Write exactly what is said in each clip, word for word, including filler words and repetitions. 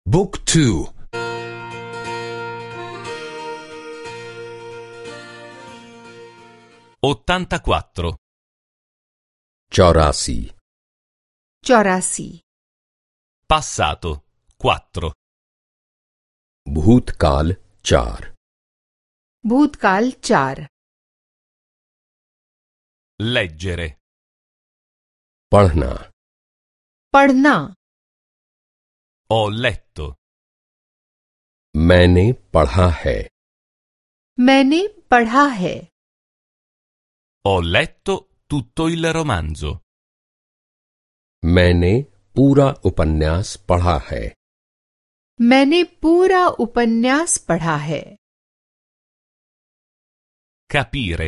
บุ๊กทู ottantaquattro चौरासी चौरासी passato quattro भूतकाल चार भूतकाल चार leggere पढ़ना पढ़ना ho letto मैंने पढ़ा है मैंने पढ़ा है ho letto tutto il romanzo मैंने पूरा उपन्यास पढ़ा है मैंने पूरा उपन्यास पढ़ा है capire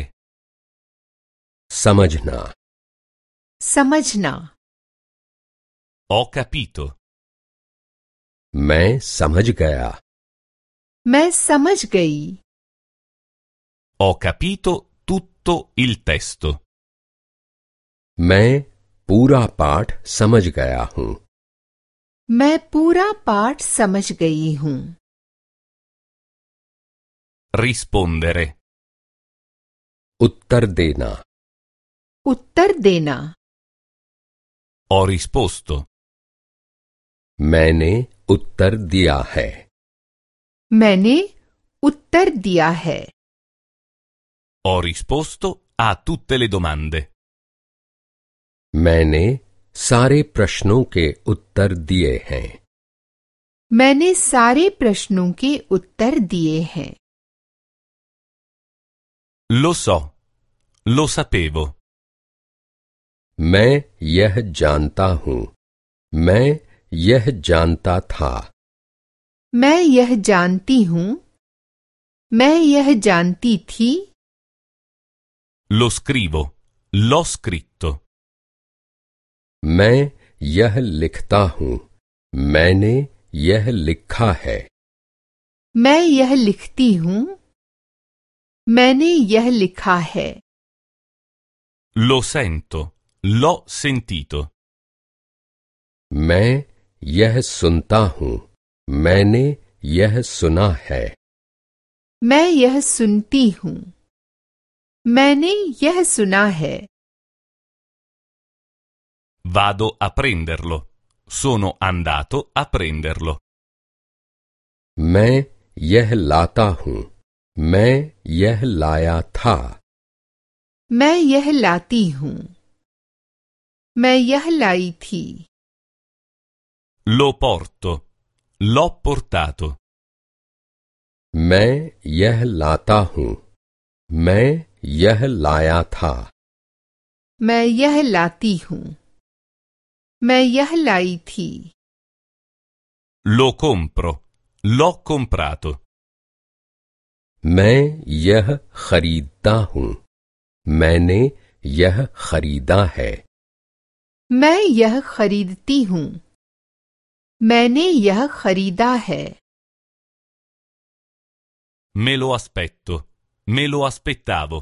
समझना समझना ho capito मैं समझ गया मैं समझ गई ho capito tutto il testo मैं पूरा पाठ समझ गया हूँ मैं पूरा पाठ समझ गई हूँ rispondere उत्तर देना उत्तर देना ho risposto मैंने उत्तर दिया है मैंने उत्तर दिया है ho risposto a tutte le domande मैंने सारे प्रश्नों के उत्तर दिए हैं मैंने सारे प्रश्नों के उत्तर दिए हैं lo so lo sapevo मैं यह जानता हूँ मैं यह जानता था मैं यह जानती हूँ मैं यह जानती थी lo scrivo l'ho scritto मैं यह लिखता हूँ मैंने यह लिखा है मैं यह लिखती हूँ मैंने यह लिखा है lo sento l'ho sentito मैं यह सुनता हूँ मैंने यह सुना है मैं यह सुनती हूँ मैंने यह सुना है vado a prenderlo sono andato a prenderlo मैं यह लाता हूँ मैं यह लाया था मैं यह लाती हूँ मैं यह लाई थी lo porto l'ho portato मैं यह लाता हूँ मैं यह लाया था मैं यह लाती हूँ मैं यह लाई थी lo compro l'ho comprato मैं यह खरीदता हूँ मैंने यह खरीदा है मैं यह खरीदती हूँ मैंने यह खरीदा है me lo aspetto me lo aspettavo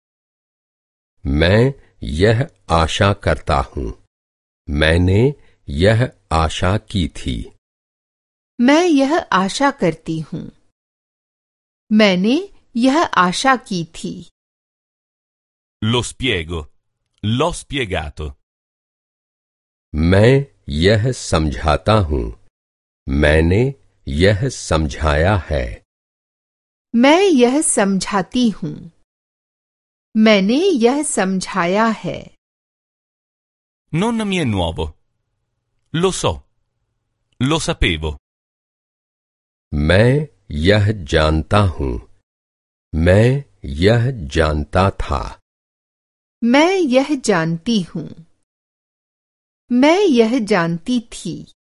मैं यह आशा करता हूँ मैंने यह आशा की थी मैं यह आशा करती हूँ मैंने यह आशा की थी lo spiego l'ho spiegato मैं यह समझाता हूँ मैंने यह समझाया है मैं यह समझाती हूँ मैंने यह समझाया है non mi è nuovo lo so lo sapevo मैं यह जानता हूँ मैं यह जानता था मैं यह जानती हूँ मैं यह जानती थी